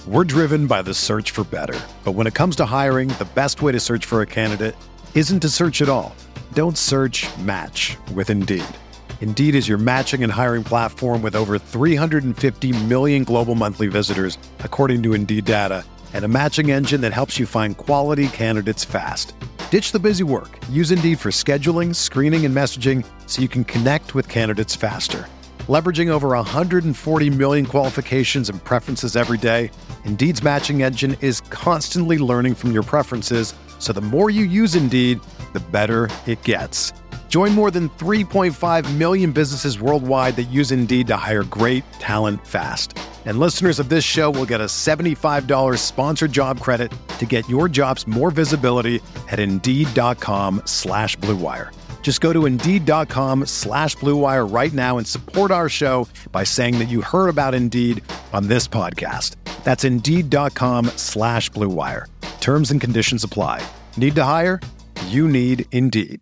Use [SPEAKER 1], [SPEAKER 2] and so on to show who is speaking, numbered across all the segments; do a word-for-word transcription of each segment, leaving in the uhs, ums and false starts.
[SPEAKER 1] We're driven by the search for better. But when it comes to hiring, the best way to search for a candidate isn't to search at all. Don't search, match with Indeed. Indeed is your matching and hiring platform with over three hundred fifty million global monthly visitors, according to Indeed data, and a matching engine that helps you find quality candidates fast. Ditch the busy work. Use Indeed for scheduling, screening, and messaging so you can connect with candidates faster. Leveraging over one hundred forty million qualifications and preferences every day, Indeed's matching engine is constantly learning from your preferences, so the more you use Indeed, the better it gets. Join more than three point five million businesses worldwide that use Indeed to hire great talent fast. And listeners of this show will get a seventy-five dollars sponsored job credit to get your jobs more visibility at Indeed.com slash Blue Wire. Just go to Indeed.com slash Blue Wire right now and support our show by saying that you heard about Indeed on this podcast. That's Indeed.com slash Blue Wire. Terms and conditions apply. Need to hire? You need Indeed.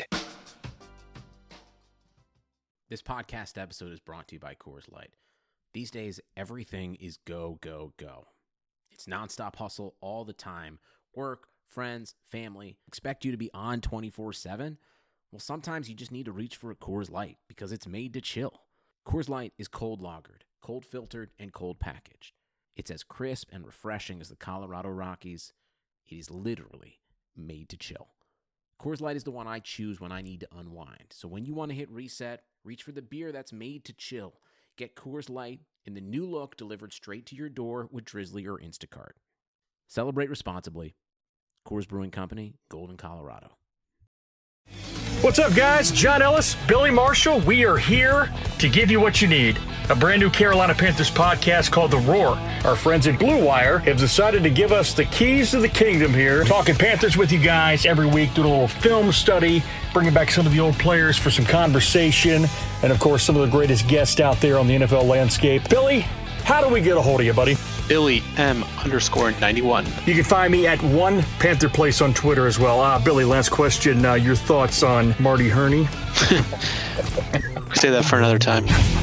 [SPEAKER 2] This podcast episode is brought to you by Coors Light. These days, everything is go, go, go. It's nonstop hustle all the time. Work, friends, family, expect you to be on twenty-four seven. Well, sometimes you just need to reach for a Coors Light because it's made to chill. Coors Light is cold lagered, cold filtered, and cold packaged. It's as crisp and refreshing as the Colorado Rockies. It is literally made to chill. Coors Light is the one I choose when I need to unwind. So when you want to hit reset, reach for the beer that's made to chill. Get Coors Light in the new look delivered straight to your door with Drizzly or Instacart. Celebrate responsibly. Coors Brewing Company, Golden, Colorado.
[SPEAKER 3] What's up, guys? John Ellis, Billy Marshall. We are here to give you what you need. A brand new Carolina Panthers podcast called The Roar. Our friends at Blue Wire have decided to give us the keys to the kingdom here. Talking Panthers with you guys every week, doing a little film study, bringing back some of the old players for some conversation, and of course, some of the greatest guests out there on the N F L landscape. Billy, how do we get a hold of you, buddy?
[SPEAKER 4] Billy M underscore ninety-one.
[SPEAKER 3] You can find me at One Panther Place on Twitter as well. Uh, Billy, last question. Uh, your thoughts on Marty Hurney?
[SPEAKER 4] Say that for another time.